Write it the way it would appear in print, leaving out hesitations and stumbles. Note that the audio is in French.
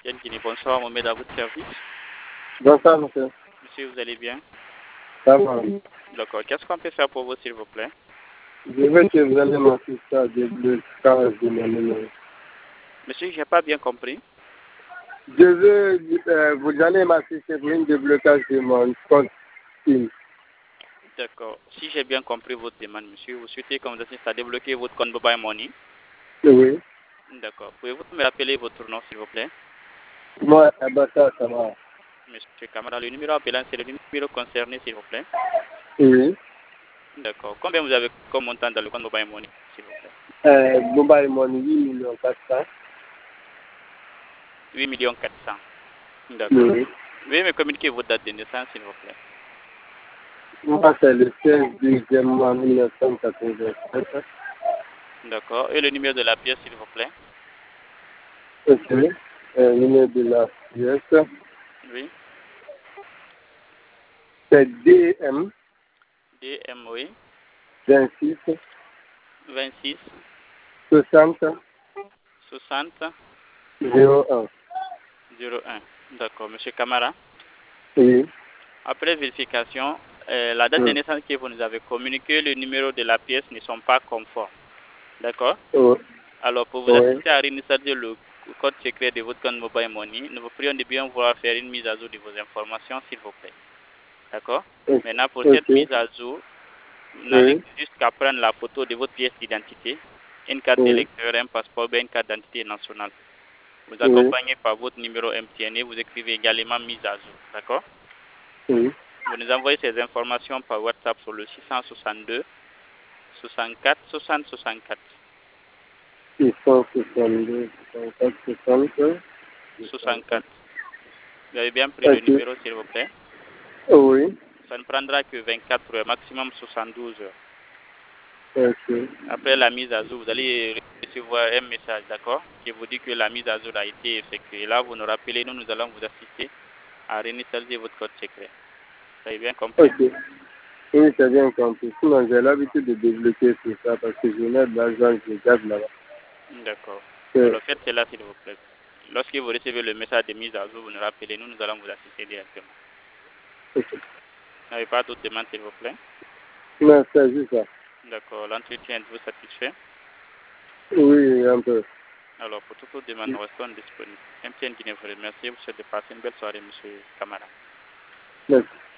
MTN Guinée. Bonsoir, Mohamed, à votre service. Bonsoir, monsieur. Monsieur, vous allez bien? Ça va. D'accord. Qu'est-ce qu'on peut faire pour vous, s'il vous plaît? Je veux que vous allez m'assister à déblocage de mon numéro. Monsieur, je n'ai pas bien compris. Je veux, vous allez m'assister pour un déblocage de mon compte SIM. D'accord. Si j'ai bien compris votre demande, monsieur, vous souhaitez qu'on vous assiste à débloquer votre compte Mobile Money? Oui. D'accord. Pouvez-vous me rappeler votre nom, s'il vous plaît? Moi, Abata, ça va. Monsieur Camara, le numéro appelant, c'est le numéro concerné, s'il vous plaît. Oui. D'accord. Combien vous avez comme montant dans le compte Mobile Money, s'il vous plaît? Mobile Money, 8 millions 400. 8 millions 400. D'accord. Oui. Veuillez me communiquer votre date de naissance, s'il vous plaît. Moi, c'est le 16 mois 1987. D'accord. Et le numéro de la pièce, s'il vous plaît? Ok. Numéro de la pièce, Oui. c'est DM DM, oui. 26 26 60 60 01. 01. D'accord. Monsieur Camara, Oui. après vérification, la date de naissance que vous nous avez communiquée, le numéro de la pièce ne sont pas conformes. D'accord? Oui. Alors, pour vous Oui. assister à réinitialiser le code secret de votre compte Mobile Money, nous vous prions de bien vouloir faire une mise à jour de vos informations, s'il vous plaît. D'accord? Maintenant, pour cette mise à jour, vous n'allez juste qu'à prendre la photo de votre pièce d'identité, une carte d'électeur, un passeport, une carte d'identité nationale. Vous accompagnez par votre numéro MTN et vous écrivez également mise à jour. D'accord? Oui. Vous nous envoyez ces informations par WhatsApp sur le 662 64 60 64. 662, 64, 60. 64. Vous avez bien pris le numéro, s'il vous plaît? Oui. Ça ne prendra que 24 heures, maximum 72 heures. Ok. Après la mise à jour, vous allez recevoir un message, d'accord, qui vous dit que la mise à jour a été effectuée. Là, vous nous rappelez, nous allons vous assister à réinitialiser votre code secret. Vous avez bien compris? Ok. Oui, c'est bien compris. Sinon, j'ai l'habitude de débloquer tout ça parce que je mets de l'argent, je garde là-bas. D'accord. Alors faites cela, s'il vous plaît. Lorsque vous recevez le message de mise à jour, vous nous rappelez, nous allons vous assister directement. Ok. Vous n'avez pas d'autres demandes, s'il vous plaît? Non, c'est juste ça. D'accord. L'entretien est-vous satisfait? Oui, un peu. Alors, pour toute autre demande, nous restons disponibles. MTN Guinée vous remercie. Vous souhaite de passer une belle soirée, monsieur Camara. Merci.